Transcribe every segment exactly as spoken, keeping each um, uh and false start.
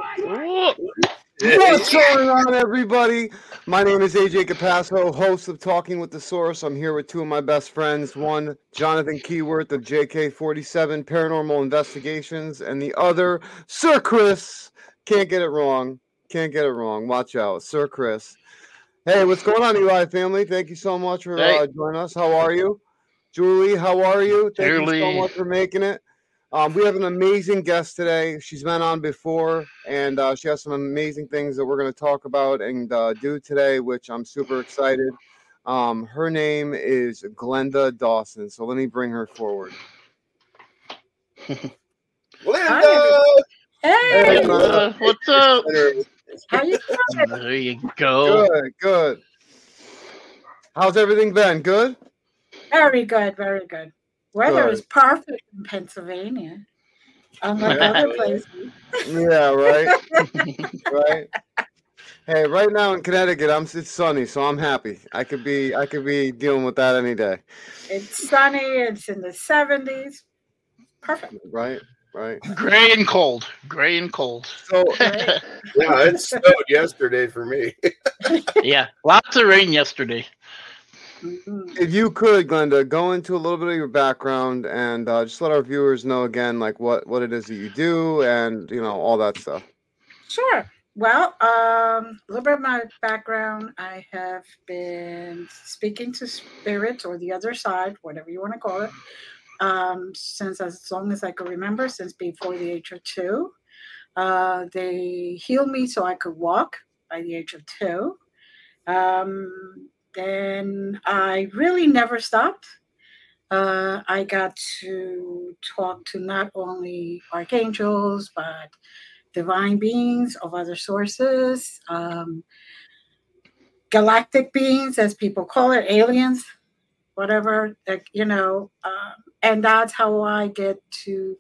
What's going on, everybody? My name is A J Capasso, host of Talking with the Source. I'm here with two of my best friends. One, Jonathan Keyworth of J K forty-seven Paranormal Investigations, and the other, Sir Chris. Can't get it wrong. Can't get it wrong. Watch out, Sir Chris. Hey, what's going on, Eli family? Thank you so much for Hey. uh, joining us. How are you? Julie, how are you? Thank you so Julie. much for making it. Um, we have an amazing guest today. She's been on before, and uh, she has some amazing things that we're going to talk about and uh, do today, which I'm super excited. Um, her name is Glenda Dawson. So let me bring her forward. Glenda! Hey! Hey, Uh, what's up? How you doing? There you go. Good, good. How's everything been? Good? Very good, very good. Weather Good. is perfect in Pennsylvania, unlike Yeah. other places. Yeah, right. Right. Hey, right now in Connecticut, I'm it's sunny, so I'm happy. I could be I could be dealing with that any day. It's sunny. It's in the seventies. Perfect. Right, right. Gray and cold. Gray and cold. So Great. Yeah, it snowed yesterday for me. Yeah, lots of rain yesterday. Mhm. if you could, Glenda, go into a little bit of your background and uh, just let our viewers know again, like what what it is that you do, and you know all that stuff. Sure. Well, um, a little bit of my background. I have been speaking to spirits or the other side, whatever you want to call it, um, since as long as I could remember, since before the age of two. Uh, they healed me so I could walk by the age of two. Um, then I really never stopped. Uh, I got to talk to not only archangels, but divine beings of other sources, um, galactic beings, as people call it, aliens, whatever, like, you know, um, and that's how I get to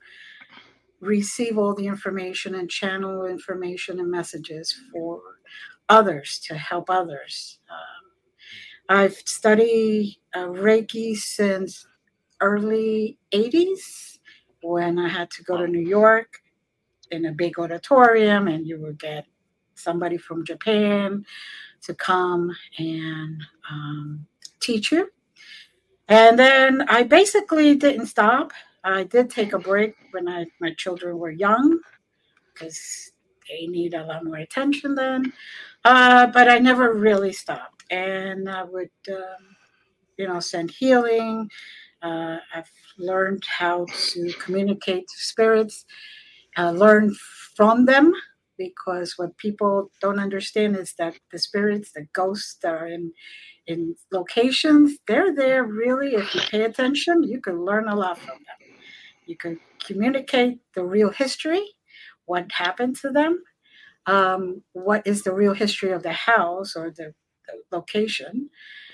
receive all the information and channel information and messages for others to help others. Um, I've studied uh, Reiki since early eighties when I had to go to New York in a big auditorium, and you would get somebody from Japan to come and um, teach you. And then I basically didn't stop. I did take a break when I, my children were young because they need a lot more attention then. Uh, but I never really stopped. And I would, um, you know, send healing. Uh, I've learned how to communicate to spirits, uh, learn from them, because what people don't understand is that the spirits, the ghosts that are in in locations, they're there really. If you pay attention, you can learn a lot from them. You can communicate the real history, what happened to them, um, what is the real history of the house or the, the location.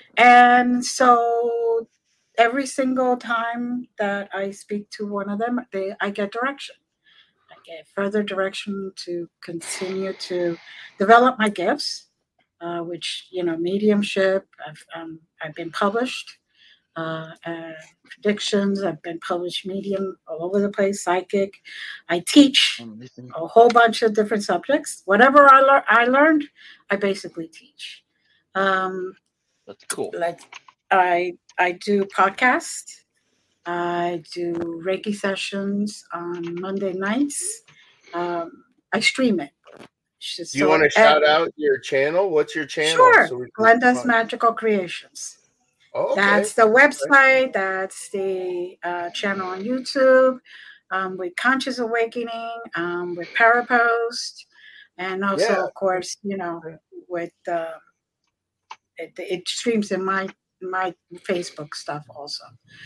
And so every single time that I speak to one of them, they I get direction. I get further direction to continue to develop my gifts, uh, which, you know, mediumship. I've um, I've been published. Uh, uh, predictions. I've been published medium all over the place. Psychic. I teach a whole bunch of different subjects. Whatever I lear- I learned, I basically teach. Um, That's cool. like I I do podcasts. I do Reiki sessions on Monday nights. Um, I stream it. Do you want to shout out your channel? What's your channel? Sure. So we can Glenda's find- Magical Creations. Oh, okay. That's the website. That's the uh, channel on YouTube, um, with Conscious Awakening, um, with Parapost, and also, Yeah. of course, you know, with uh, it, it streams in my my Facebook stuff also.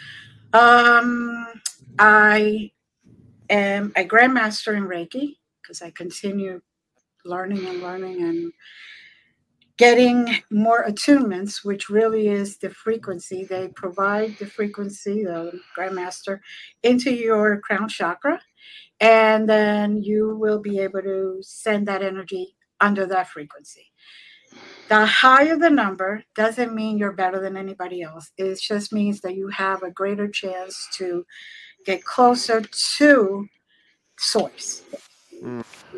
Um, I am a grandmaster in Reiki because I continue learning and learning and getting more attunements, which really is the frequency. They provide the frequency, the grandmaster, into your crown chakra, and then you will be able to send that energy under that frequency. The higher the number doesn't mean you're better than anybody else. It just means that you have a greater chance to get closer to source. Mm.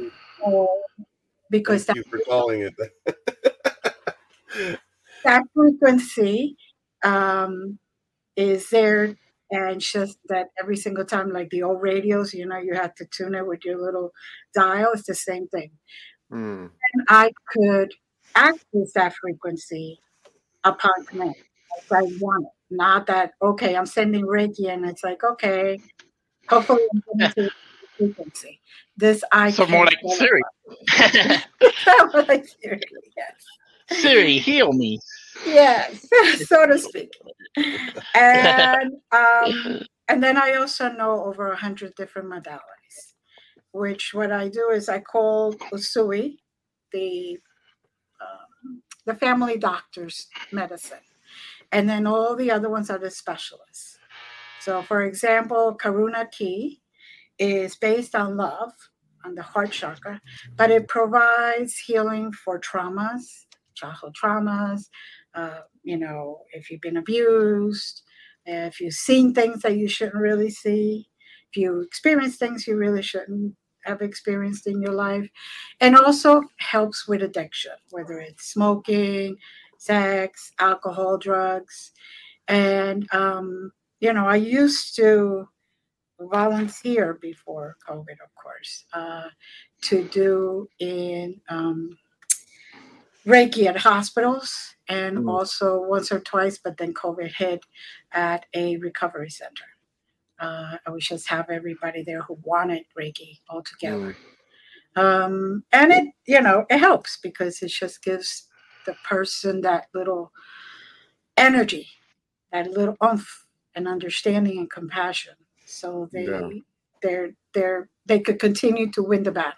Oh, because Thank you for calling it that. that frequency um, is there, and it's just that every single time, like the old radios, you know, you had to tune it with your little dial. It's the same thing. Mm. And I could access that frequency upon command if I want it. Not that, okay, I'm sending Reiki, and it's like, okay, hopefully I'm getting to the frequency. This I So can more like Siri. More like Siri, yes. Siri, heal me. Yes, so to speak. And um, and then I also know over a hundred different modalities. Which what I do is I call Usui, the um, the family doctor's medicine, and then all the other ones are the specialists. So, for example, Karuna Ki is based on love, on the heart chakra, but it provides healing for traumas, childhood traumas. Uh, you know, if you've been abused, if you've seen things that you shouldn't really see, if you experience things you really shouldn't have experienced in your life, and also helps with addiction, whether it's smoking, sex, alcohol, drugs. And, um, you know, I used to volunteer before COVID, of course, uh, to do in um, Reiki at hospitals and Mm. also once or twice, but then COVID hit at a recovery center. Uh, I would just have everybody there who wanted Reiki all together. Mm. Um, and it, you know, it helps because it just gives the person that little energy, that little oomph and understanding and compassion. So they Yeah. they're they're they could continue to win the battle.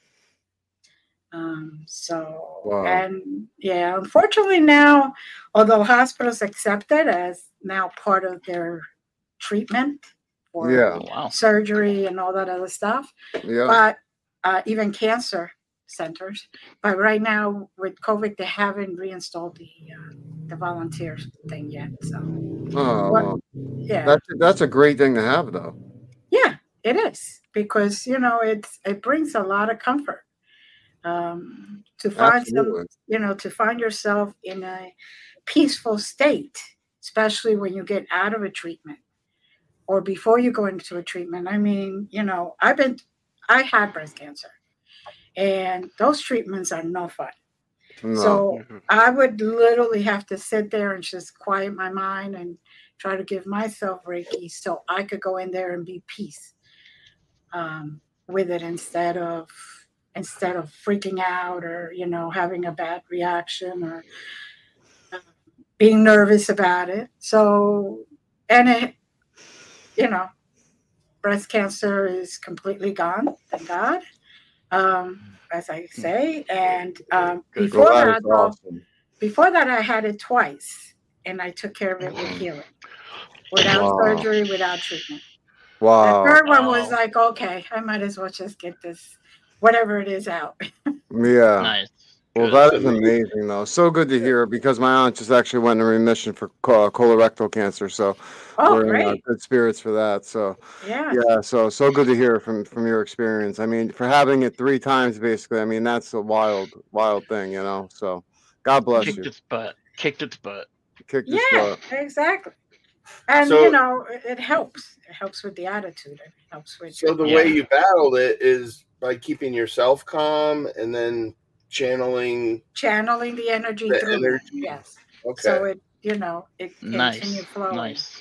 Um, so Wow. and yeah, unfortunately now, although hospitals accept it as now part of their treatment for Yeah. Wow. surgery and all that other stuff, Yeah. but uh, even cancer centers. But right now with COVID, they haven't reinstalled the uh, the volunteer thing yet. So Oh, what? well, Yeah, that's that's a great thing to have, though. yeah, it is because you know it's it brings a lot of comfort um, to find some, Absolutely. you know, to find yourself in a peaceful state, especially when you get out of a treatment or before you go into a treatment. I mean, you know, I've been, I had breast cancer, and those treatments are no fun. No. So I would literally have to sit there and just quiet my mind and try to give myself Reiki so I could go in there and be peace um, with it instead of instead of freaking out or you know having a bad reaction or uh, being nervous about it. So and it, you know, breast cancer is completely gone, thank God. Um, as I say, and um, Good. before Well, that that, is though, awesome. before that, I had it twice, and I took care of it with healing, without Wow. surgery, without treatment. The Wow. third one was Wow. like, okay, I might as well just get this, whatever it is, out. Yeah. Nice. Well, Good. that is amazing, though. So good to hear because my aunt just actually went in remission for co- colorectal cancer. So Oh, we're in uh, great. good spirits for that. So Yeah. yeah, so so good to hear from from your experience. I mean, for having it three times, basically. I mean, that's a wild, wild thing, you know. So God bless Kicked you. its butt. Kicked its butt. Kicked his Yeah, butt. exactly. And, So- you know, it, it helps. It helps with the attitude. It helps with So the Yeah. way you battled it is by keeping yourself calm and then channeling. channeling the energy The through. energy. Yes. Okay. So it, you know, it continue Nice. flowing. Nice.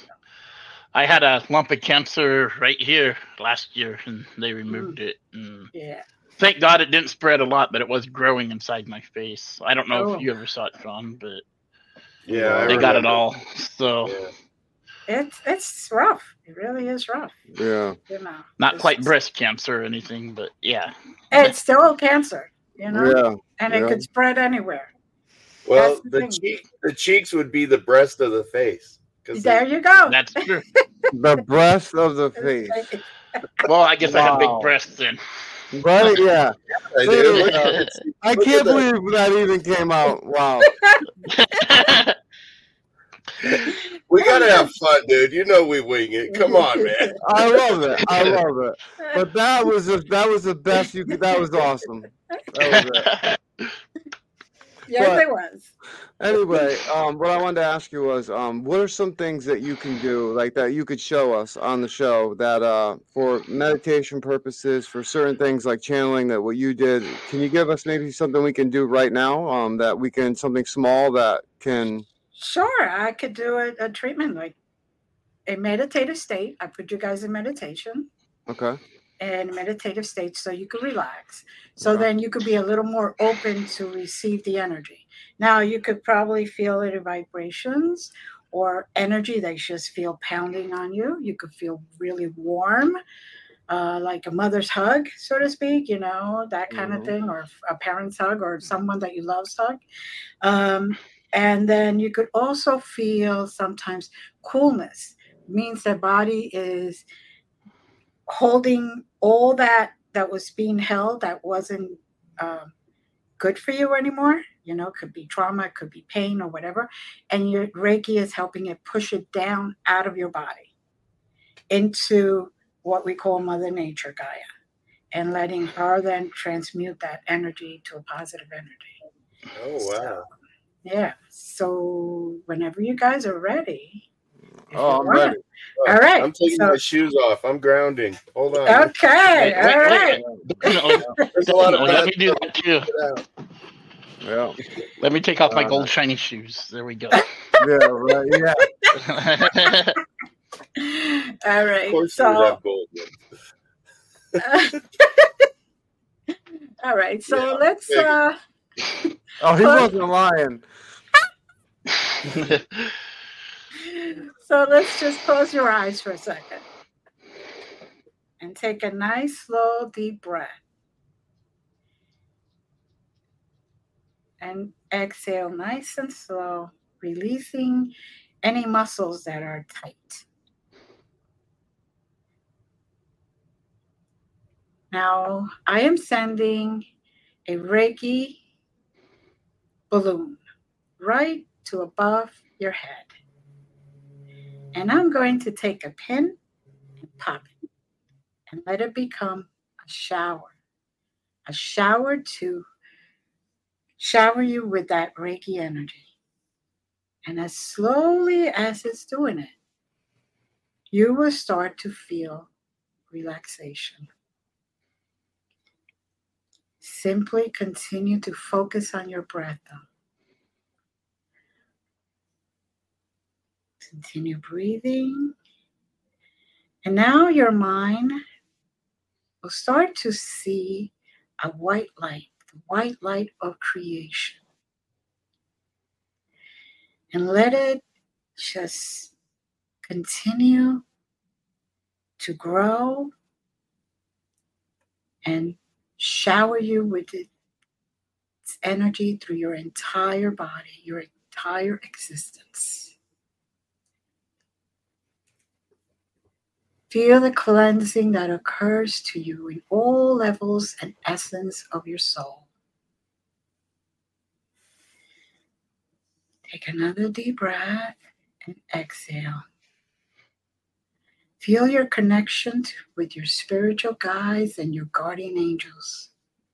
I had a lump of cancer right here last year, and they removed it. And Yeah. thank God it didn't spread a lot, but it was growing inside my face. I don't know Oh. if you ever saw it, John, but Yeah, I they got it remember. all. So Yeah. It's it's rough. It really is rough. Yeah. You know. not It's- quite breast cancer or anything, but yeah. It's still cancer, you know? Yeah. And yeah. it could spread anywhere. Well, That's the the thing. cheek, the cheeks would be the breast of the face. 'Cause There they- you go. That's true. The breast of the face. Well, I guess I have Wow. big breasts then. Right? Yeah. I There do. you go. I Look can't at that. believe that even came out. Wow. Which We gotta have fun, dude. You know we wing it. Come on, man. I love it. I love it. But that was the that was the best you could. That was awesome. That was it. Yes, But- it was. Anyway, um, what I wanted to ask you was, um, what are some things that you can do, like that you could show us on the show that, uh, for meditation purposes, for certain things like channeling, that what you did, can you give us maybe something we can do right now, um, that we can, something small that can, Sure, I could do a, a treatment like a meditative state. I put you guys in meditation okay, and meditative state so you could relax. So Okay. then you could be a little more open to receive the energy. Now you could probably feel it in vibrations or energy that you just feel pounding on you. You could feel really warm, uh, like a mother's hug, so to speak, you know, that kind Mhm. of thing, or a parent's hug or someone that you love's hug. Um, and then you could also feel sometimes coolness. Means the body is holding all that that was being held that wasn't um, good for you anymore. You know, could be trauma, could be pain or whatever. And your Reiki is helping it push it down out of your body into what we call Mother Nature, Gaia, and letting her then transmute that energy to a positive energy. Oh wow. Yeah. So whenever you guys are ready. if oh, you I'm want. ready. All right. I'm taking so- my shoes off. I'm grounding. Hold on. Okay. Wait, wait, all wait, right. No, There's a lot of no, let bad me do stuff that too. to get out. Yeah, Let me take off my Uh, gold shiny shoes. There we go. yeah, right, yeah. All Of right. course you So, would have gold ones. all right. So Yeah, let's. big. uh Oh, he Well- wasn't lying. So let's just close your eyes for a second and take a nice, slow, deep breath. And exhale nice and slow, releasing any muscles that are tight. Now, I am sending a Reiki balloon right to above your head. And I'm going to take a pin and pop it and let it become a shower. A shower to shower you with that Reiki energy. And as slowly as it's doing it, you will start to feel relaxation. Simply continue to focus on your breath, though. Continue breathing. And now your mind will start to see a white light, the white light of creation. And let it just continue to grow and shower you with its energy through your entire body, your entire existence. Feel the cleansing that occurs to you in all levels and essence of your soul. Take another deep breath and exhale. Feel your connection to, with your spiritual guides and your guardian angels.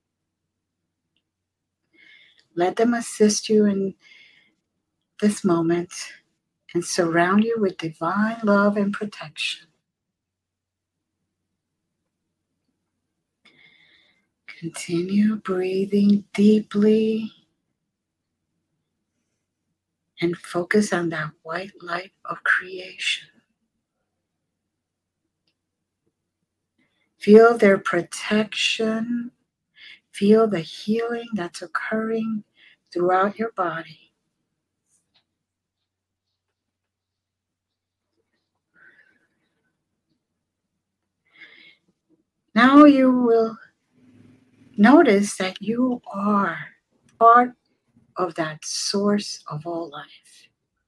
Let them assist you in this moment and surround you with divine love and protection. Continue breathing deeply and focus on that white light of creation. Feel their protection. Feel the healing that's occurring throughout your body. Now you will notice that you are part of that source of all life,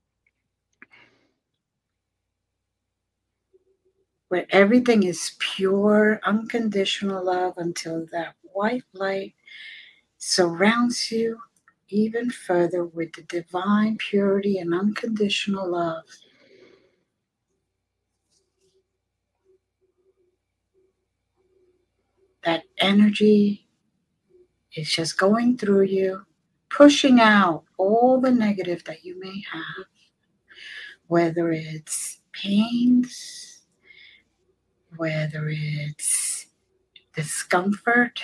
where everything is pure, unconditional love until that white light surrounds you even further with the divine purity and unconditional love energy is just going through you, pushing out all the negative that you may have, whether it's pains, whether it's discomfort,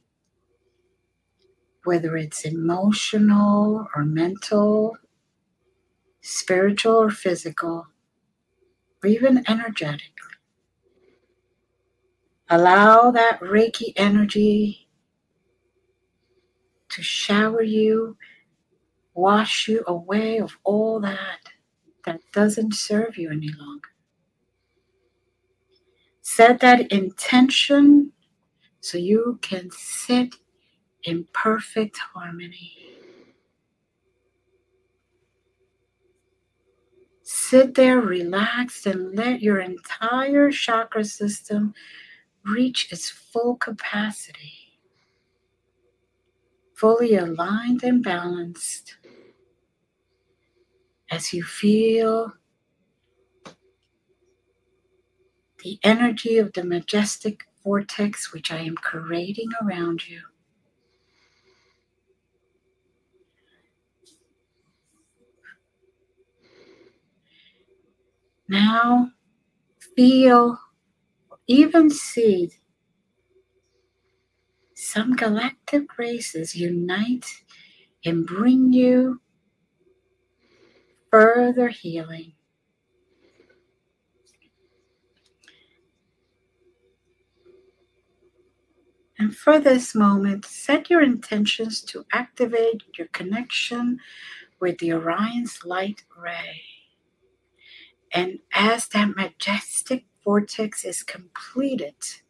whether it's emotional or mental, spiritual or physical, or even energetic. Allow that Reiki energy to shower you, wash you away of all that that doesn't serve you any longer. Set that intention so you can sit in perfect harmony. Sit there relaxed and let your entire chakra system reach its full capacity, fully aligned and balanced, as you feel the energy of the majestic vortex which I am creating around you. Now feel, even see some galactic races unite and bring you further healing. And for this moment, set your intentions to activate your connection with the Orion's light ray. And as that majestic vortex is completed,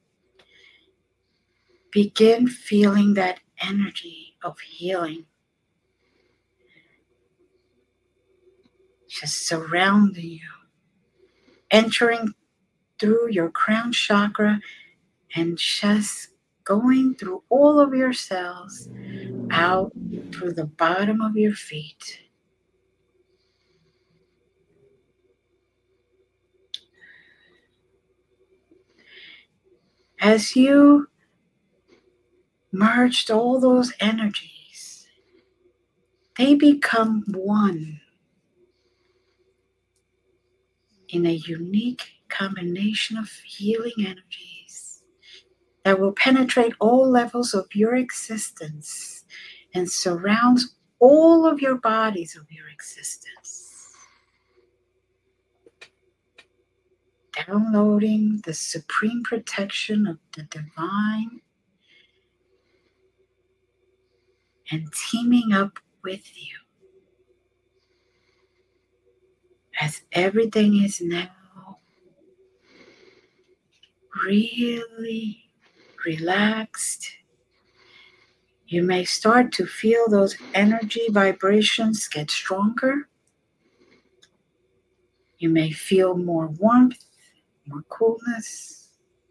begin feeling that energy of healing just surrounding you, entering through your crown chakra and just going through all of your cells, out through the bottom of your feet. As you merged all those energies, they become one in a unique combination of healing energies that will penetrate all levels of your existence and surrounds all of your bodies of your existence. Downloading the supreme protection of the divine and teaming up with you as everything is now really relaxed. You may start to feel those energy vibrations get stronger. You may feel more warmth, more coolness.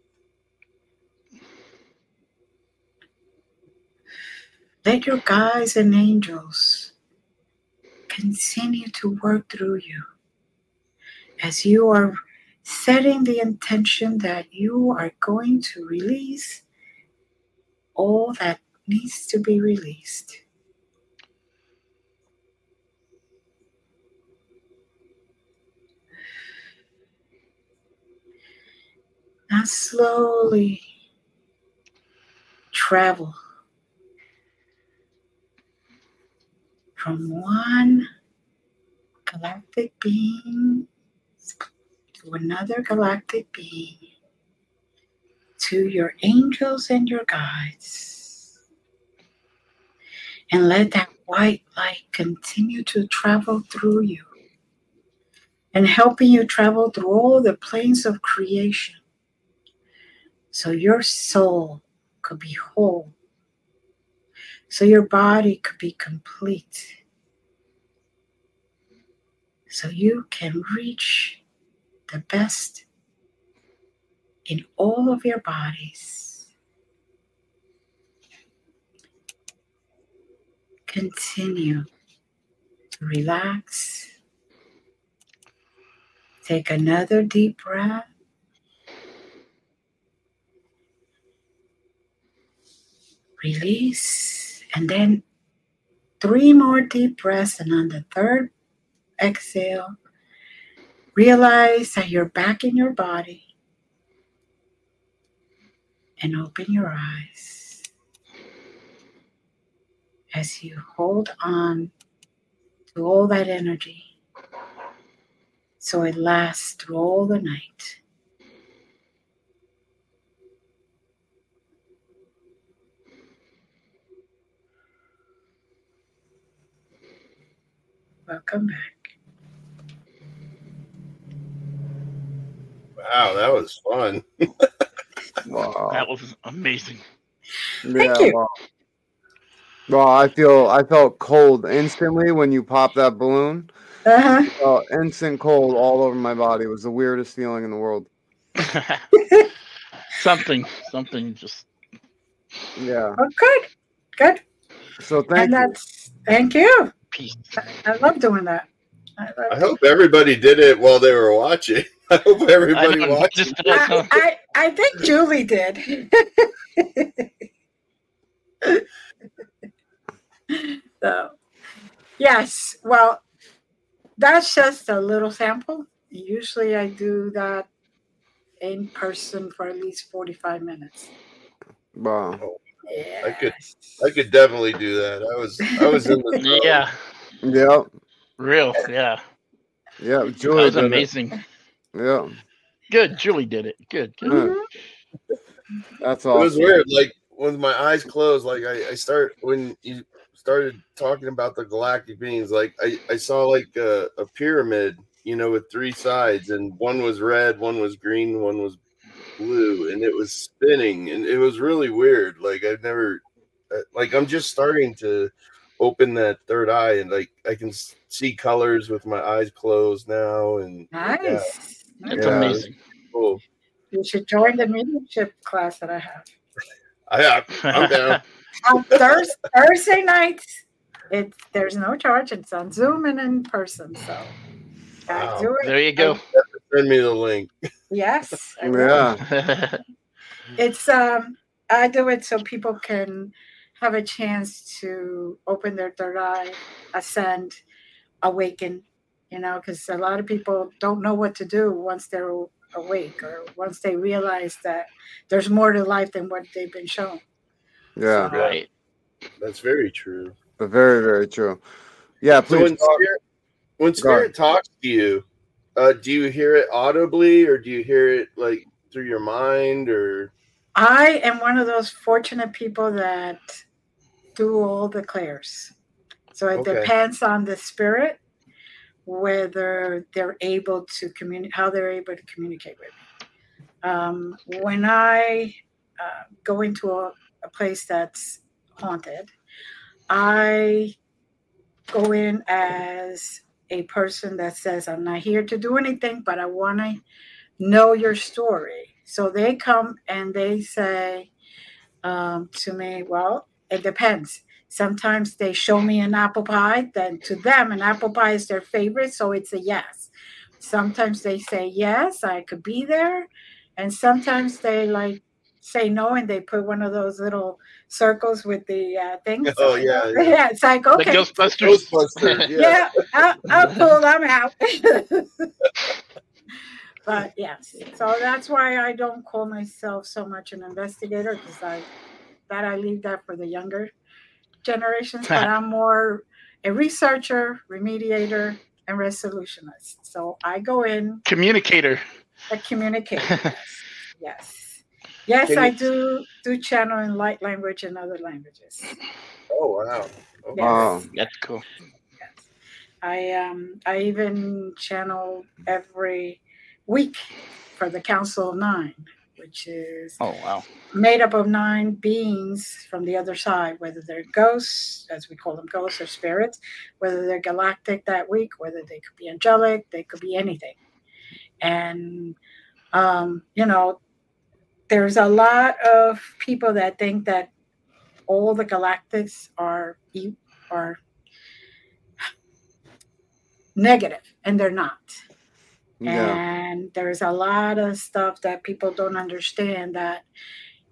Let your guides and angels continue to work through you as you are setting the intention that you are going to release all that needs to be released. Now slowly travel from one galactic being to another galactic being, to your angels and your guides. And let that white light continue to travel through you and helping you travel through all the planes of creation so your soul could be whole, so your body could be complete, so you can reach the best in all of your bodies. Continue to relax. Take another deep breath. Release. And then three more deep breaths. And on the third exhale, realize that you're back in your body. And open your eyes as you hold on to all that energy so it lasts through all the night. Welcome back. Wow, that was fun. Wow. That was amazing. Thank Yeah, you. wow. Well, I feel I felt cold instantly when you popped that balloon. Uh-huh. Oh, instant cold all over my body. It was the weirdest feeling in the world. something, something just. Yeah. Oh, good. Good. So thank and you. that's thank you. Peace. I, I love doing that. I, love I hope everybody did it while they were watching. I hope everybody I know, watched. just- I, I, I think Julie did. So, yes. Well, that's just a little sample. Usually I do that in person for at least forty-five minutes. Wow. Yeah. I could- I could definitely do that. I was I was in the zone. Yeah, Yeah. real. Yeah, Yeah. that Julie was did it. amazing. Yeah. Good, Julie did it. Good, good. Mhm. That's It was awesome. weird. Like with my eyes closed, like I, I start when you started talking about the galactic beings, like I, I saw like a, a pyramid, you know, with three sides, and one was red, one was green, one was blue, and it was spinning, and it was really weird. Like I've never, uh, like I'm just starting to open that third eye, and like I can s- see colors with my eyes closed now, and Nice. yeah, That's Yeah. amazing. cool. You should join the mediumship class that I have. I, I'm down. On Thursday, Thursday nights, it there's no charge. It's on Zoom and in person. So I Wow. do it. There you go. Send me the link. Yes. I will. Yeah. It's um I do it so people can have a chance to open their third eye, ascend, awaken, you know, because a lot of people don't know what to do once they're awake or once they realize that there's more to life than what they've been shown. Yeah. So, right. That's very true. But very, very true. Yeah, So please when talk. spirit, when Go spirit ahead. talks to you, uh, do you hear it audibly or do you hear it like through your mind or? I am one of those fortunate people that do all the clairs. So it Okay. depends on the spirit whether they're able to communicate, how they're able to communicate with me. Um, when I uh, go into a, a place that's haunted, I go in as a person that says, I'm not here to do anything, but I want to know your story. So they come and they say um, to me, well, it depends. Sometimes they show me an apple pie, then to them, an apple pie is their favorite, so it's a yes. Sometimes they say, yes, I could be there. And sometimes they like say no and they put one of those little circles with the uh, things. Oh, yeah, yeah. Yeah, it's like, The okay. Ghostbusters. Ghostbusters, yeah. Yeah, I'll, I'll pull them out. But yes, so that's why I don't call myself so much an investigator, because I that I leave that for the younger generations. But I'm more a researcher, remediator, and resolutionist. So I go in Communicator. a communicator. Yes, yes, yes. Can I you- do do channel in light language and other languages. Oh wow. Okay. Yes. Wow. That's cool. Yes. I um I even channel every week for the Council of Nine, which is Oh wow. made up of nine beings from the other side, whether they're ghosts, as we call them, ghosts or spirits, whether they're galactic that week, whether they could be angelic, they could be anything. And um, you know, there's a lot of people that think that all the galactics are e- are negative, and they're not. Yeah. And there's a lot of stuff that people don't understand, that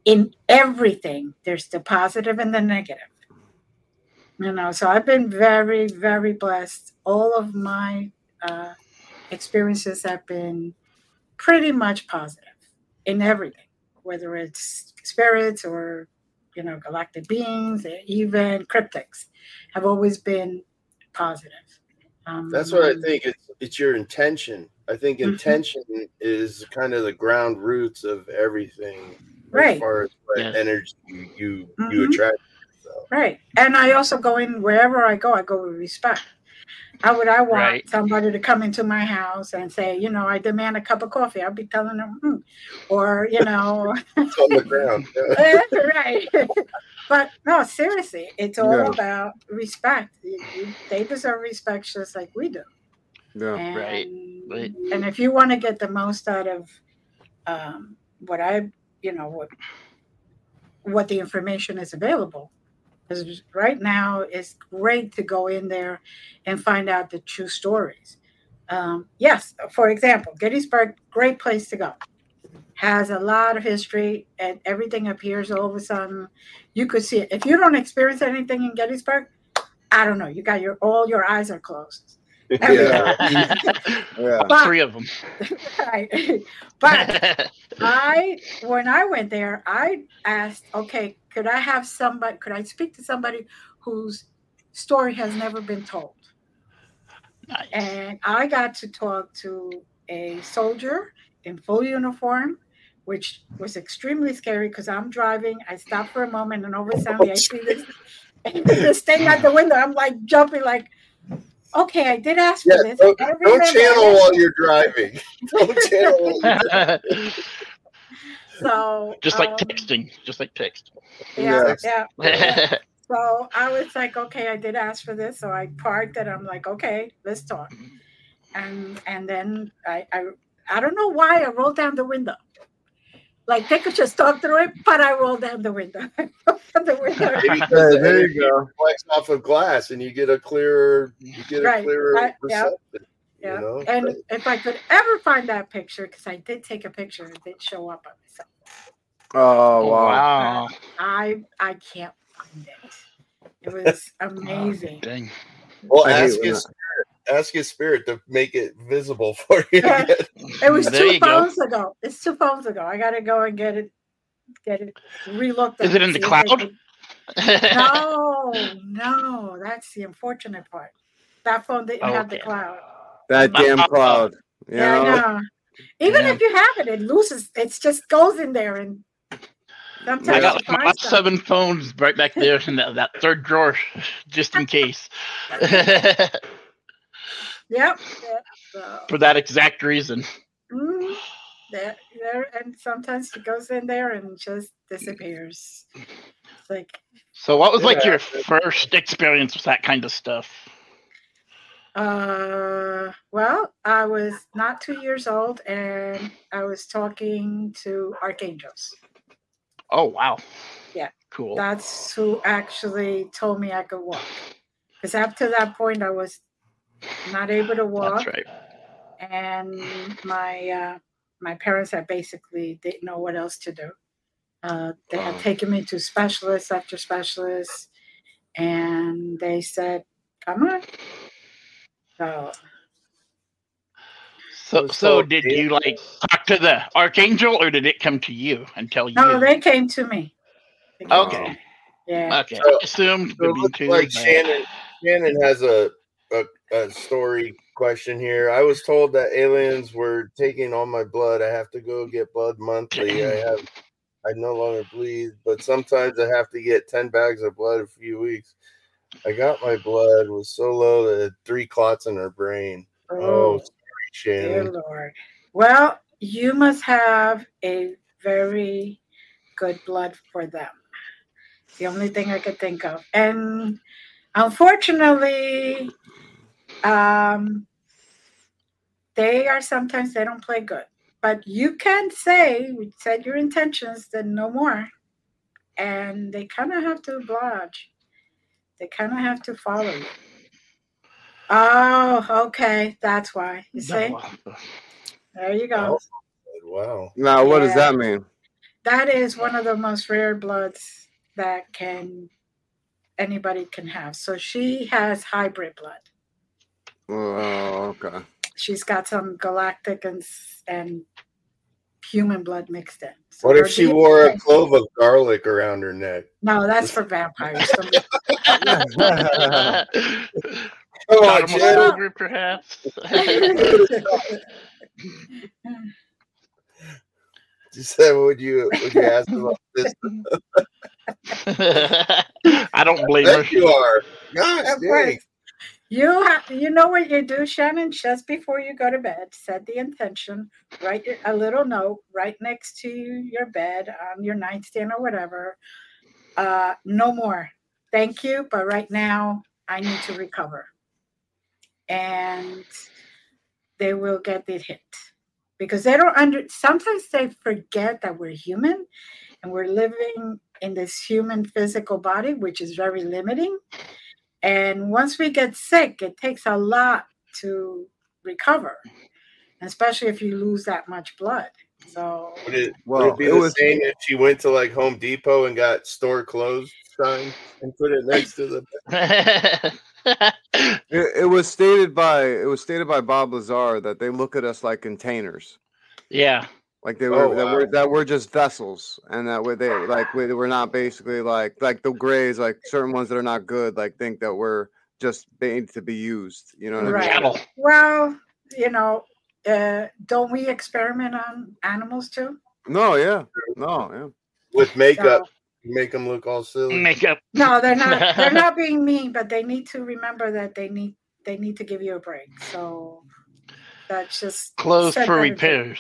in everything, there's the positive and the negative. You know, so I've been very, very blessed. All of my uh, experiences have been pretty much positive in everything, whether it's spirits or, you know, galactic beings, even cryptics, have always been positive. Um, That's what I think. It's it's your intention. I think intention mm-hmm. is kind of the ground roots of everything, right? As far as what yeah. energy you you, mm-hmm. you attract. So. Right, and I also go in wherever I go. I go with respect. How would I want right. somebody to come into my house and say, you know, I demand a cup of coffee? I'll be telling them, hmm. or you know, it's on the ground. Yeah. Right. But no, seriously, it's all yeah. about respect. You, you, they deserve respect just like we do. Yeah, and, right. right. And if you want to get the most out of um, what I, you know, what what the information is available, because right now it's great to go in there and find out the true stories. Um, yes, for example, Gettysburg, great place to go. Has a lot of history, and everything appears all of a sudden. You could see it. If you don't experience anything in Gettysburg, I don't know. You got your all your eyes are closed. Yeah. yeah. But, three of them. Right. But I, when I went there, I asked, okay, could I have somebody? Could I speak to somebody whose story has never been told? Nice. And I got to talk to a soldier in full uniform, which was extremely scary because I'm driving. I stop for a moment, and over suddenly I see this, this thing out the window. I'm like jumping, like, okay, I did ask yeah, for this. Don't, don't channel while you're driving. Don't channel while you're driving. So just like um, texting, just like text. Yeah, yeah. yeah. So I was like, okay, I did ask for this, so I parked it. I'm like, okay, let's talk. And and then I I, I don't know why I rolled down the window. Like they could just talk through it, but I rolled down the window. the window. Because there you go. Flex off of glass, and you get a clearer, you get a right. clearer I, perception. Yeah. You know? And right. if I could ever find that picture, because I did take a picture, it did show up on myself. Oh wow! wow. I I can't find it. It was amazing. Oh, dang. Well, ask his spirit, ask his spirit to make it visible for you. Yeah. It was there two phones go. ago. It's two phones ago. I gotta go and get it, get it relooked at. Is it in the cloud? Could... No, no, that's the unfortunate part. That phone didn't oh, have okay. the cloud. That damn cloud. You yeah, know? I know. Even yeah. if you have it, it loses. It just goes in there and. Sometimes I got like my stuff. seven phones right back there in that, that third drawer, just in case. Yep. yep. So. For that exact reason. Mm-hmm. There, there, and sometimes it goes in there and just disappears. It's like. So, what was yeah. like your first experience with that kind of stuff? Uh, well, I was not two years old, and I was talking to archangels. Oh, wow. Yeah. Cool. That's who actually told me I could walk. Because up to that point, I was not able to walk. That's right. And my uh, my parents had basically didn't know what else to do. Uh, they had taken me to specialists after specialists. And they said, come on. So... So, so did you like talk to the archangel, or did it come to you and tell you? No, they came to me. Came okay. To me. Yeah. Okay. So, I assumed so it looks too, like but... Shannon. Shannon has a, a a story question here. I was told that aliens were taking all my blood. I have to go get blood monthly. I have. I no longer bleed, but sometimes I have to get ten bags of blood a few weeks. I got my blood was so low that it had three clots in her brain. Oh. oh Dear Lord. Well, you must have a very good blood for them. It's the only thing I could think of. And unfortunately, um, they are sometimes, they don't play good. But you can say, we said your intentions, then no more. And they kind of have to oblige. They kind of have to follow you. Oh, okay. That's why. You see? There you go. Wow. Now, what yeah. does that mean? that is one of the most rare bloods that can anybody can have. So she has hybrid blood. Oh, okay. She's got some galactic and and human blood mixed in. So What her if she D N A wore a clove of garlic around her neck? No, that's for vampires. Come Got on, him a Jen. soldier, perhaps. She said, "Would you would you ask about this?" I don't blame her. Yes, you are. Gosh, Of course. dang. You have, you know what you do, Shannon? Just before you go to bed, set the intention. Write your, a little note right next to your bed on your nightstand or whatever. Uh, no more. Thank you, but right now I need to recover. And they will get the hit because they don't under. Sometimes they forget that we're human and we're living in this human physical body, which is very limiting. And once we get sick, it takes a lot to recover, especially if you lose that much blood. So, Would it, Well, would it be it the was- same if she went to like Home Depot and got store closed sign and put it next to the? It, it was stated by it was stated by Bob Lazar that they look at us like containers, Yeah. like they were Oh, that wow. we're that we're just vessels, and that we they like we, we're not basically like like the Greys, like certain ones that are not good, like think that we're just made to be used. You know what Right. I mean? Cattle. well, you know, uh, don't we experiment on animals too? No, yeah, no, yeah. With makeup, So, make them look all silly. Makeup. no, they're not. They're not being mean, but they need to remember that they need they need to give you a break. So that's just Clothes set for that repairs.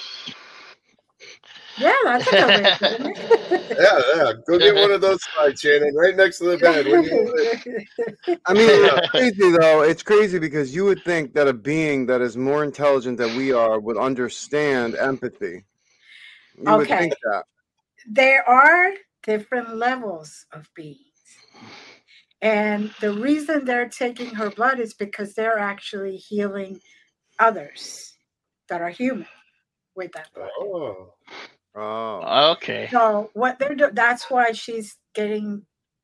Yeah, that's a good way of doing it. Yeah, yeah. Go get one of those slides, Shannon, right next to the bed. When you I mean, it's crazy though. It's crazy because you would think that a being that is more intelligent than we are would understand empathy. You would Okay. think that. There are different levels of beings. And the reason they're taking her blood is because they're actually healing others that are human with that blood. oh, Oh, Okay. So what they're doing, that's why she's getting,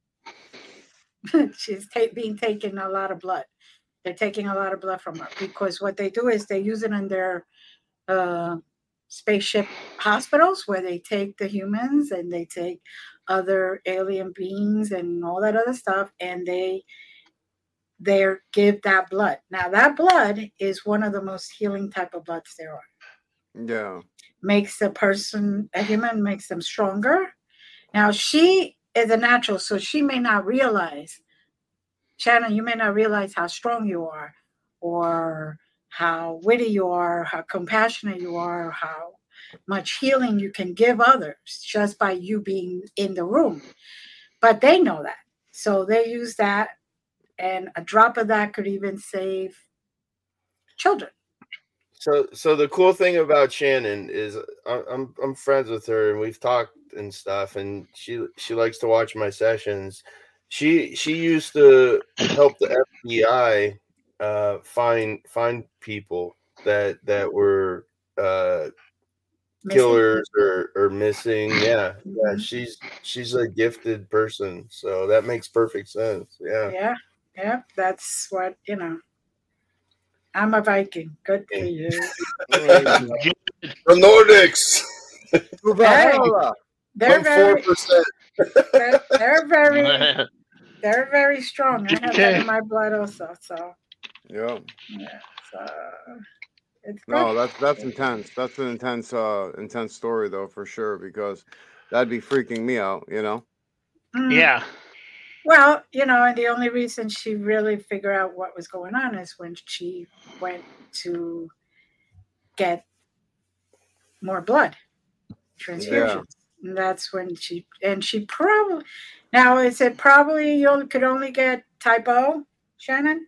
she's ta- being taken a lot of blood. They're taking a lot of blood from her because what they do is they use it in their uh, spaceship hospitals where they take the humans and they take other alien beings and all that other stuff, and they they give that blood. Now that blood is one of the most healing type of bloods there are. yeah. Makes a person, a human, makes them stronger. Now she is a natural, so she may not realize, Shannon, you may not realize how strong you are, or how witty you are, how compassionate you are, how much healing you can give others just by you being in the room. But they know that. So they use that, and a drop of that could even save children. so so the cool thing about Shannon is I- I'm I'm friends with her and we've talked and stuff, and she she likes to watch my sessions. She she used to help the F B I uh, find find people that that were uh, Missing. killers or, or missing. Yeah, yeah. Mhm. She's she's a gifted person, so that makes perfect sense. Yeah. Yeah, yeah, that's what, you know. I'm a Viking. Good for you. The Nordics. Valhalla. They're Four very, percent. they're, they're very, they're very strong. I have that Okay. in my blood also. So Yeah. yeah, so it's good. No, that's that's intense. That's an intense, uh, intense story though, for sure. Because that'd be freaking me out. You know. Mm, Yeah. Well, you know, and the only reason she really figured out what was going on is when she went to get more blood transfusions. And that's when she, and she probably, now is it probably you only, could only get type O, Shannon?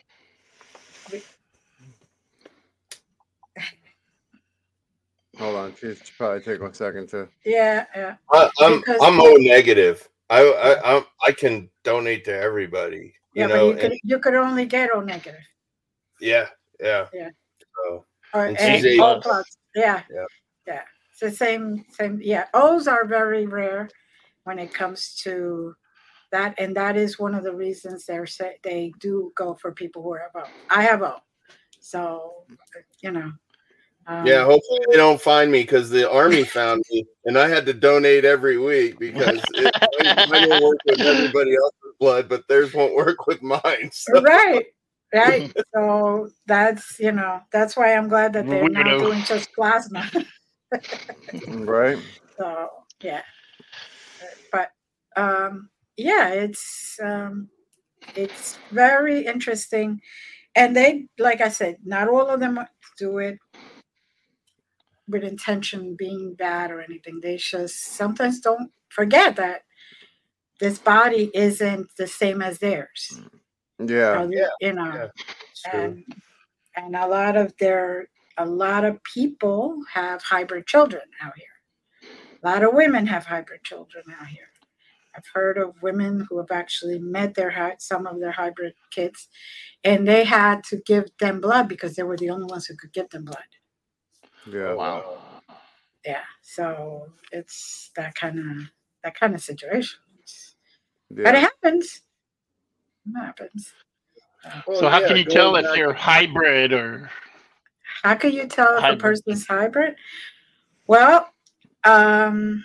Hold on, she's probably take one second to. Yeah, yeah. I, I'm Because- I'm O negative. I I I'm, I can donate to everybody. You Yeah, know. but you could, and- you could only get O negative. yeah, yeah. Yeah. So Or And and she's O able- plus. Yeah. Yeah. Yeah. It's the same, same. Yeah, O's are very rare when it comes to that, and that is one of the reasons they're say they do go for people who have O. I have O, so you know. Um, Yeah, hopefully they don't find me because the army found me, and I had to donate every week because it, I, I don't work with everybody else's blood, but theirs won't work with mine. So. Right, right. So that's you know that's why I'm glad that they're now Weirdo. doing just plasma. Right. So yeah, but um, yeah, it's um, it's very interesting, and they like I said, not all of them do it with intention being bad or anything. They just sometimes don't forget that this body isn't the same as theirs. Yeah. So, Yeah, you know, yeah, it's true. and and a lot of their a lot of people have hybrid children out here. A lot of women have hybrid children out here. I've heard of women who have actually met their hy- some of their hybrid kids, and they had to give them blood because they were the only ones who could give them blood. Yeah. Wow. Yeah, so it's that kind of that kind of situation. But it Yeah. happens. It happens. Well, So how yeah, can you going tell if back- they're hybrid or How can you tell if a Hybrid. person's hybrid? Well, um,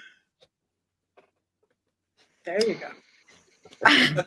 there you go.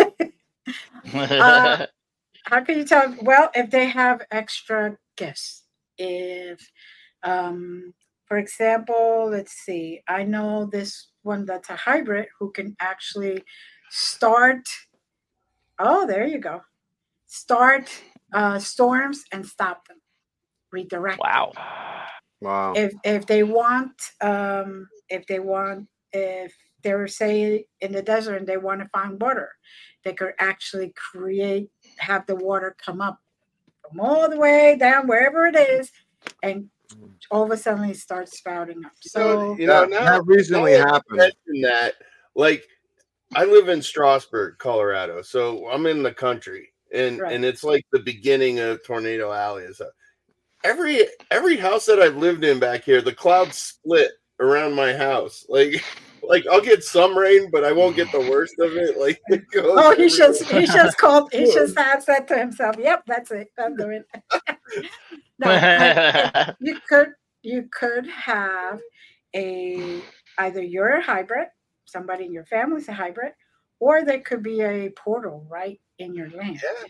Uh, How can you tell? Well, if they have extra gifts. If, um, for example, let's see, I know this one that's a hybrid who can actually start. Oh, there you go. Start uh, storms and stop them. Redirect. them. wow. Wow. If if they want, um, if they want, if they were say in the desert and they want to find water, they could actually create, have the water come up from all the way down wherever it is, and all of a sudden it starts spouting up. So, So you know, That, now that recently now that you happened. mention that, like, I live in Strasburg, Colorado, so I'm in the country, and Right. and it's like the beginning of Tornado Alley. So every every house that I've lived in back here, the clouds split around my house. Like, like I'll get some rain, but I won't get the worst of it. Like, it goes oh, he everywhere. just he just called he just had said to himself, "Yep, that's it. I'm doing it." No, I, you could you could have a either you're a hybrid, somebody in your family's a hybrid, or there could be a portal right in your land. Yeah.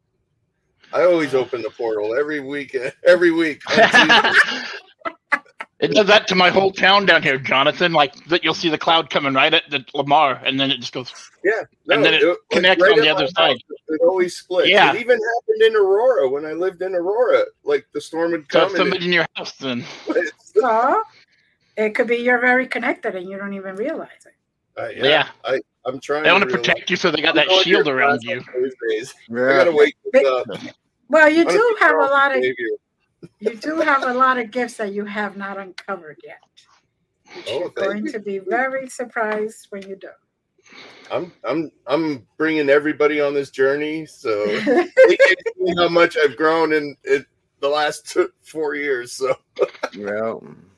I always open the portal every week. Every week. on Tuesday. It does that to my whole town down here, Jonathan. Like that, you'll see the cloud coming right at the Lamar, and then it just goes. Yeah, And then it connects on at the my other house, side. It always splits. Yeah. It even happened in Aurora when I lived in Aurora. Like the storm would So come if and somebody in your house, then it splits. So it could be you're very connected and you don't even realize it. Uh, yeah, Yeah. I, I'm trying. they want to realize- protect you, so they got I'm that going to shield your around class you. on Thursdays. I Yeah. gotta wake this up. Well, you I'm gonna do be have a Charles lot of Xavier. you do have a lot of gifts that you have not uncovered yet. Which Oh, you're thank going you. to be very surprised when you do. I'm I'm I'm bringing everybody on this journey, so they can see how much I've grown in, in the last two, four years. So Yeah.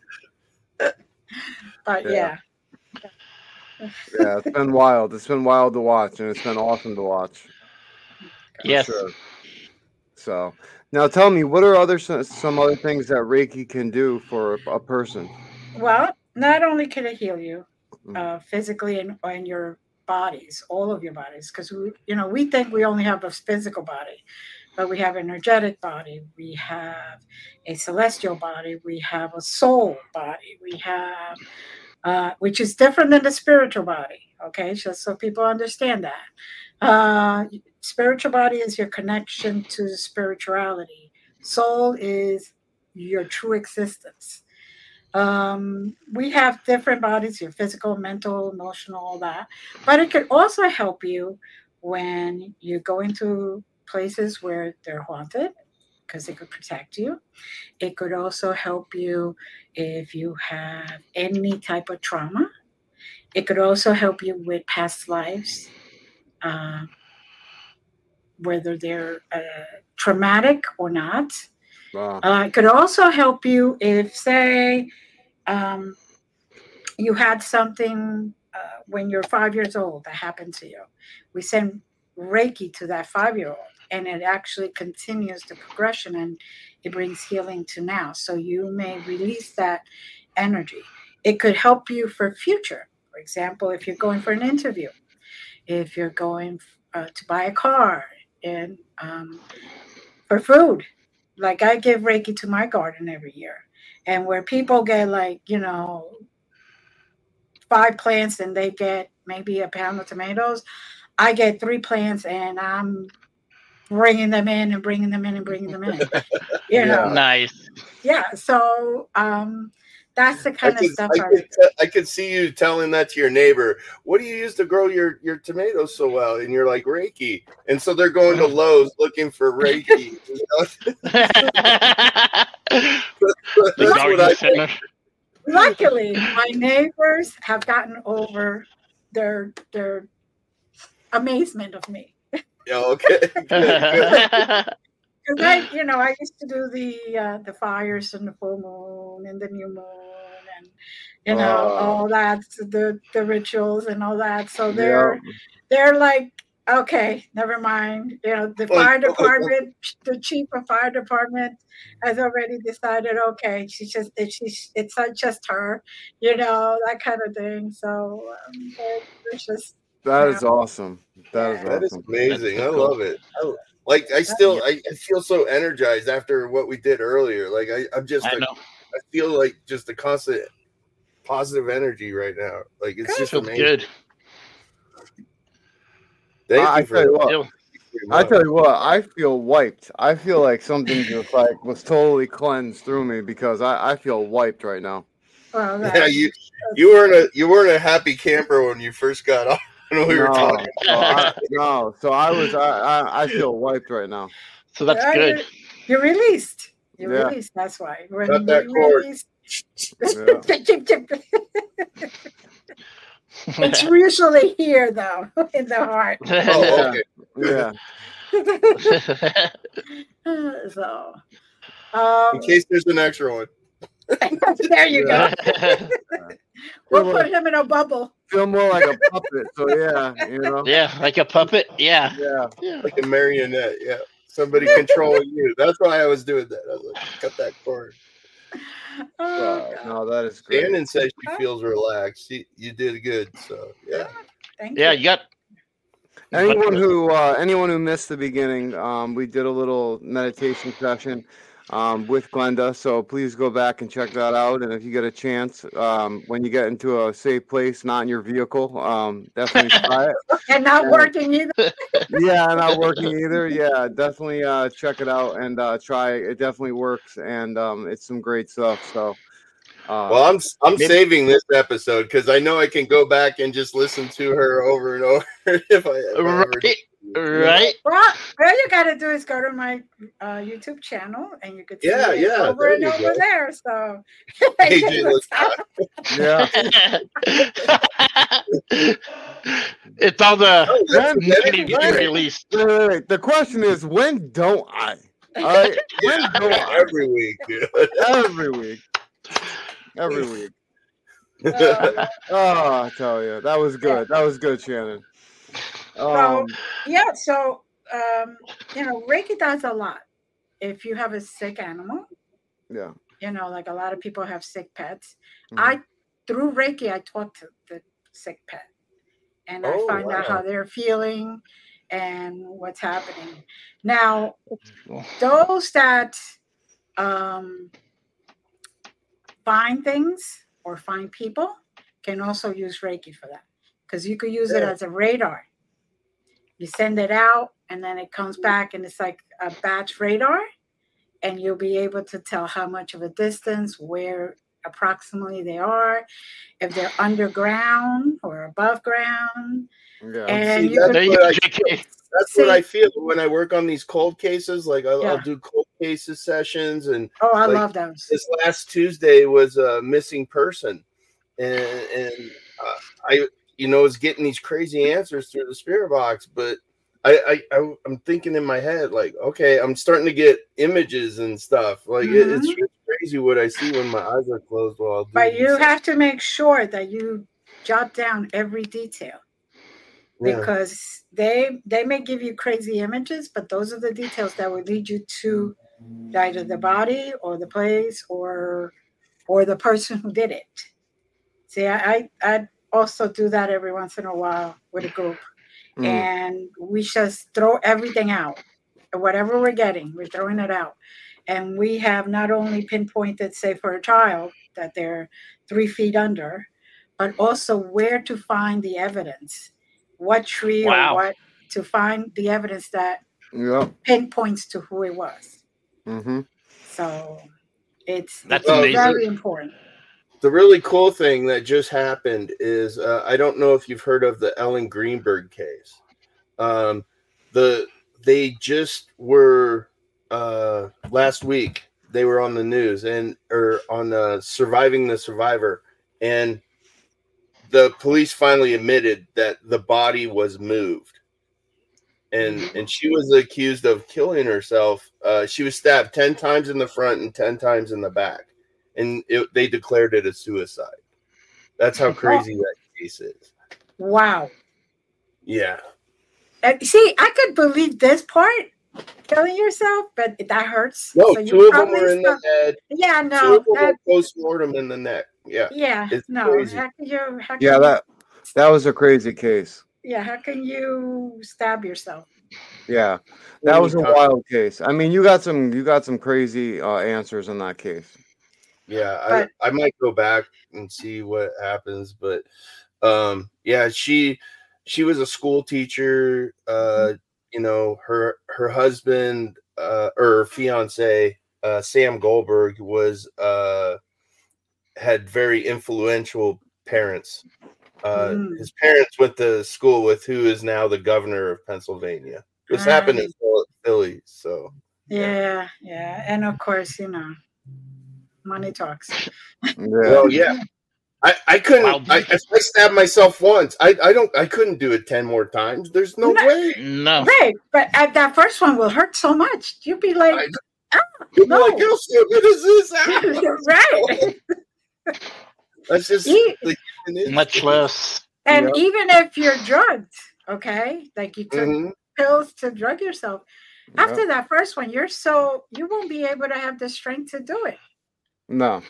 But Yeah. yeah. Yeah. It's been wild. It's been wild to watch, and it's been awesome to watch. For Yes. sure. So now, tell me, what are other some, some other things that Reiki can do for a, a person? Well, not only can it heal you Mm. uh, physically and, and your bodies, all of your bodies, because we, you know, we think we only have a physical body, but we have an energetic body, we have a celestial body, we have a soul body, we have, uh, which is different than the spiritual body. Okay, just so people understand that. Uh, spiritual body is your connection to spirituality. Soul is your true existence. Um, we have different bodies, your physical, mental, emotional, all that. But it could also help you when you go into places where they're haunted, because it could protect you. It could also help you if you have any type of trauma. It could also help you with past lives, uh, whether they're uh, traumatic or not. Wow. Uh, it could also help you if, say, um, you had something uh, when you're five years old that happened to you. We send Reiki to that five-year-old, and it actually continues the progression, and it brings healing to now. So you may release that energy. It could help you for future. For example, if you're going for an interview, if you're going uh, to buy a car, and um, for food. Like I give Reiki to my garden every year. And where people get like, you know, five plants and they get maybe a pound of tomatoes, I get three plants and I'm bringing them in and bringing them in and bringing them in. You Yeah. know, Nice. yeah. So um, that's the I kind of could, stuff I, I, could, te- I could see you telling that to your neighbor. What do you use to grow your, your tomatoes so well? And you're like, Reiki. And so they're going to Lowe's looking for Reiki. You know? The That's what garden I center. luckily my neighbors have gotten over their their amazement of me. Yeah, okay. Good, good. Because I, you know, I used to do the uh, the fires and the full moon and the new moon and you know Oh. all that, the the rituals and all that. So Yeah. they're they're like, okay, never mind. You know, the fire department, the chief of fire department has already decided. Okay, she's just it's she's it's not just her, you know, that kind of thing. So um, they're- it's just That is awesome. That is That is awesome. amazing. That's I cool. love it. I, like I still I, I feel so energized after what we did earlier. Like I, I'm just I like, know. I feel like just a constant positive energy right now. Like it's just Feels amazing. good. Thank I, you I for tell you that. what, Feel- very I much. tell you what, I feel wiped. I feel like something just like was totally cleansed through me because I, I feel wiped right now. well. Yeah, That, you you weren't a you weren't a happy camper when you first got on when we were No, talking. so I, no, so I was I, I I feel wiped right now. So that's Yeah, good. You're, you're released. You're Yeah. released. That's why. When Cut that you're cord. released, Yeah. it's usually here though, in the heart. Oh, Yeah. okay. Yeah. So, um, In case there's an extra one. there you go. We'll Feel, put like, him in a bubble. feel more like a puppet. So yeah, you know. Yeah, like a puppet. Yeah. Yeah. Yeah. Like a marionette, yeah. Somebody controlling you. That's why I was doing that. I was like, cut that cord. Oh, Uh, God. no, that is great. Shannon says she feels relaxed. She, you did good. So yeah. Thank Yeah, you. you got Anyone who uh, anyone who missed the beginning, um, we did a little meditation session um, with Glenda. So please go back and check that out. And if you get a chance, um, when you get into a safe place, not in your vehicle, um, definitely try it. And not working either. Yeah, not working either. Yeah, definitely uh, check it out and uh, try it. It definitely works, and um, it's some great stuff. So, uh, Well, I'm I'm Maybe- saving this episode because I know I can go back and just listen to her over and over if I, if I ever. right. Right. Well, all you got to do is go to my uh, YouTube channel, and you could see Yeah, it yeah, over there and you over go. there. So, A J Lascott. yeah. It's all the Oh, that's When- that need is to be right. released. Wait, wait, wait. The question is, when don't I? All right, when don't I? Every week, dude. Every week. Every week. uh, Oh, I tell you, that was good. That was good, Shannon. Um, yeah. So, um, you know, Reiki does a lot. If you have a sick animal, yeah. you know, like a lot of people have sick pets. Mhm. I through Reiki, I talk to the sick pet, and I Oh, find out wow. how they're feeling and what's happening. Now, Cool. those that um, find things or find people can also use Reiki for that, because you could use it Yeah. as a radar. You send it out, and then it comes back, and it's like a batch radar, and you'll be able to tell how much of a distance, where approximately they are, if they're underground or above ground. Yeah. And See, you that's There you what go, I J K. That's See- what I feel when I work on these cold cases. Like I'll, I'll Yeah. do cold cases sessions, and Oh, I like, love those. this last Tuesday was a missing person, and and uh, I you know was getting these crazy answers through the spirit box, but I, I, I I'm thinking in my head like, okay, I'm starting to get images and stuff. Like it, it's, Mhm. it's crazy what I see when my eyes are closed while I'll do But these you things. have to make sure that you jot down every detail. Yeah. Because they they may give you crazy images, but those are the details that will lead you to either the body or the place or or the person who did it. See, I I also do that every once in a while with a group, Mm. and we just throw everything out. Whatever we're getting, we're throwing it out, and we have not only pinpointed, say, for a child that they're three feet under, but also where to find the evidence. What tree Wow. or what to find the evidence that Yep. pinpoints to who it was. Mm-hmm. So it's That's it's amazing. very important. The really cool thing that just happened is uh, I don't know if you've heard of the Ellen Greenberg case. Um, the they just were uh, last week. They were on the news and or on uh, Surviving the Survivor, and the police finally admitted that the body was moved, and and she was accused of killing herself. Uh, she was stabbed ten times in the front and ten times in the back, and it, they declared it a suicide. That's how crazy that case is. Wow. Yeah. Uh, see, I could believe this part, killing yourself, but that hurts. No, So you two of them probably were in the stop- head. Yeah, Two no. of them That, were post-mortem in the neck. Yeah. yeah, It's no. crazy. How can you? How can Yeah, you, that that was a crazy case. Yeah, how can you stab yourself? Yeah, that Many was a times. wild case. I mean, you got some you got some crazy uh, answers in that case. Yeah, But- I, I might go back and see what happens, but um, yeah, she she was a school teacher. Uh, you know, her her husband uh, or fiance uh, Sam Goldberg was uh, had very influential parents. Uh, Mm. His parents went to school with who is now the governor of Pennsylvania. This happened in Philly, so Yeah, yeah, and of course, you know, money talks. Yeah, well, yeah. I, I couldn't. Wow. I, if I stabbed myself once, I, I don't. I couldn't do it ten more times. There's no No. way. No. Right, but at that first one will hurt so much. You'd be like, I- ah, You'd be no. like, how stupid is this? Ah! right. That's just E- the human Much instinct. less. And Yep. even if you're drugged, okay, like you took Mhm. pills to drug yourself, Yep. after that first one, you're so you won't be able to have the strength to do it. No.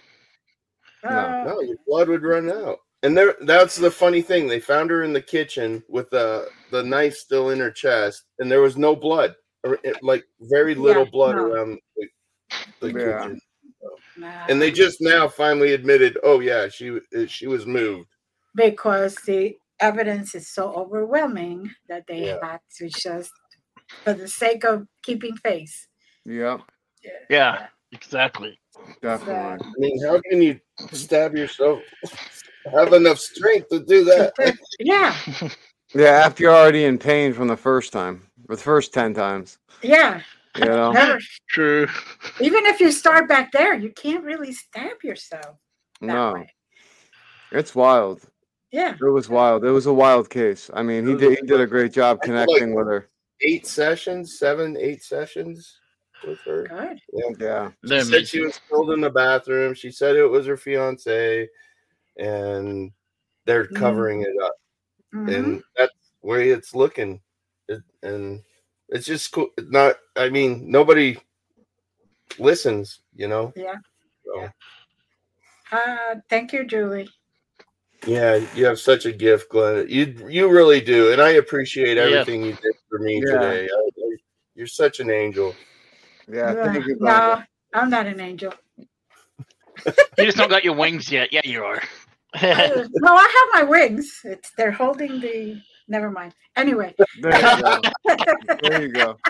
Uh, No, your blood would run out. And there, that's the funny thing. They found her in the kitchen with the the knife still in her chest, and there was no blood, or it- like very little Yeah, blood no. around the, the Yeah. kitchen. nah. And they just now finally admitted, oh yeah, she she was moved. because the evidence is so overwhelming that they Yeah. had to just, for the sake of keeping face. Yep. Yeah, exactly. Definitely. I mean, how can you stab yourself? Have enough strength to do that? Yeah, Yeah, after you're already in pain from the first time, the first ten times, yeah. you know. Never. True. Even if you start back there, you can't really stab yourself that No, way. it's wild. Yeah. It was wild. It was a wild case. I mean, he did he did a great job I feel like- connecting with her. Eight sessions, seven, eight sessions with her. Good. Yeah. They're She said she amazing. was killed in the bathroom. She said it was her fiance, and they're Mm. covering it up. Mhm. And that's where it's looking. It, and it's just cool. Not, I mean, nobody listens, you know? Yeah. So, Uh, thank you, Julie. yeah, you have such a gift, Glenn. You you really do. And I appreciate Yeah. everything you did for me Yeah. today. I, I, you're such an angel. Yeah. Uh, Thank you, no, Glenda. I'm not an angel. You just don't got your wings yet. Yeah, you are. Uh, no, I have my wings. It's they're holding the. Never mind. Anyway. There you go. There you go.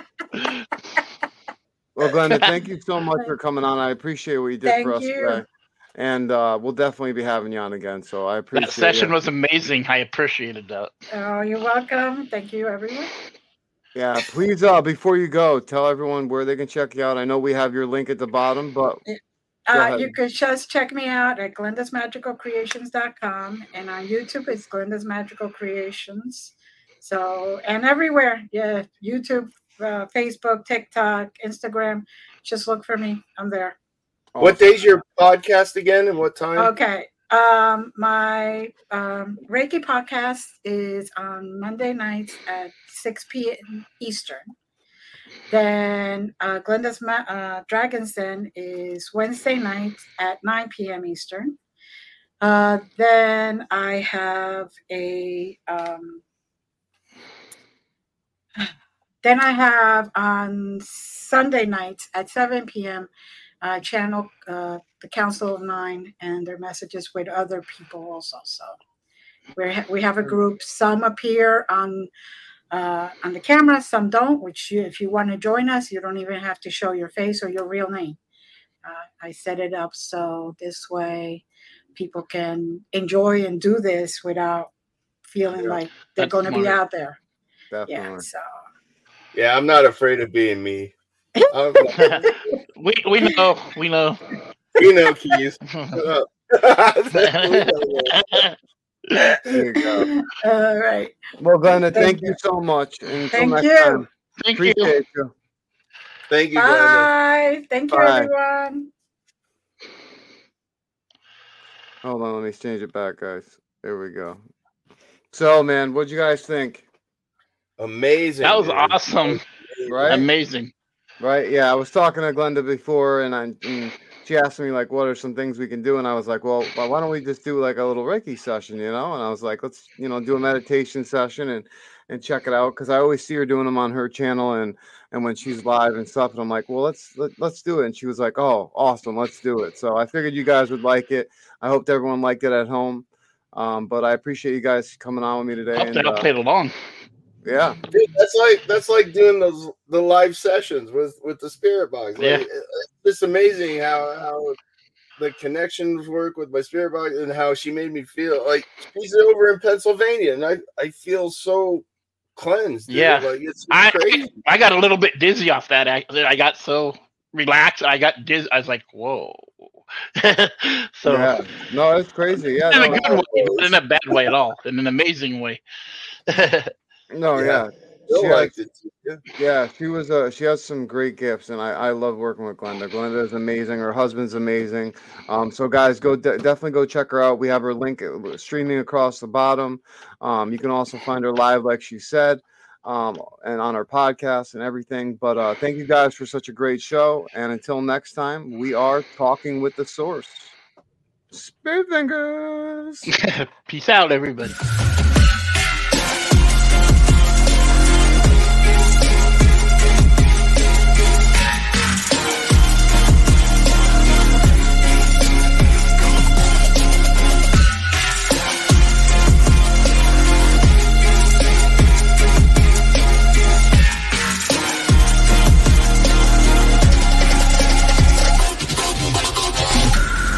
Well, Glenda, thank you so much for coming on. I appreciate what you did Thank for us you. today. And uh, we'll definitely be having you on again. So I appreciate That session it. was amazing. I appreciated that. Oh, you're welcome. Thank you, everyone. Yeah, please, uh, before you go, tell everyone where they can check you out. I know we have your link at the bottom, but Go Uh, ahead. you could just check me out at glendas magical creations dot com, and on YouTube it's Glenda's Magical Creations. So, and everywhere, yeah, YouTube, uh, Facebook, TikTok, Instagram, just look for me. I'm there. What day's your podcast again, and what time? Okay. Um, my um, Reiki podcast is on Monday nights at six p.m. Eastern. Then uh, Glenda's Ma- uh, Dragon's Den is Wednesday nights at nine p.m. Eastern. Uh, then I have a um, then I have on Sunday nights at seven p.m. Uh, channel uh, the Council of Nine and their messages with other people also. So we ha- we have a group. Some appear on uh, on the camera, some don't. Which you, if you want to join us, you don't even have to show your face or your real name. Uh, I set it up so this way people can enjoy and do this without feeling Yeah. like they're That's going to be smart. out there. Definitely. Yeah. So Yeah, I'm not afraid of being me. I'm not, we we know we know. you know, Keys. Shut up. There you go. all right. Well, Glenda, Thank thank you. you so much. Until Thank next you. time, Thank you. appreciate you. Thank you, Glenda. Bye. Thank you, Bye. everyone. Hold on, let me change it back, guys. There we go. So, man, what'd you guys think? Amazing. That was dude. awesome. Right? Amazing. Right? Yeah, I was talking to Glenda before, and I and she asked me like, "What are some things we can do?" And I was like, "Well, why don't we just do like a little Reiki session, you know?" And I was like, "Let's, you know, do a meditation session and and check it out," because I always see her doing them on her channel and and when she's live and stuff. And I'm like, "Well, let's let, let's do it." And she was like, "Oh, awesome, let's do it." So I figured you guys would like it. I hoped everyone liked it at home. Um, but I appreciate you guys coming on with me today. Hope And they all uh, played along. yeah, Dude, that's like that's like doing those the live sessions with with the spirit box. Like, Yeah. it's just amazing how how the connections work with my spirit box and how she made me feel. Like she's over in Pennsylvania, and I I feel so cleansed. Dude. Yeah. like it's I crazy. I got a little bit dizzy off that. I, I got so relaxed. I got dizzy. I was like, whoa. so yeah, no, it's crazy. Yeah, in a no, good way, not in a bad way at all. In an amazing way. no, Yeah. yeah. Still She has- liked it. Too. Yeah. Yeah, she was. Uh, she has some great gifts, and I, I love working with Glenda. Glenda is amazing. Her husband's amazing. Um, so guys, go de- definitely go check her out. We have her link uh, streaming across the bottom. Um, you can also find her live, like she said, um, and on our podcast and everything. But uh, thank you guys for such a great show. And until next time, we are talking with the source. Spirit fingers. Peace out, everybody.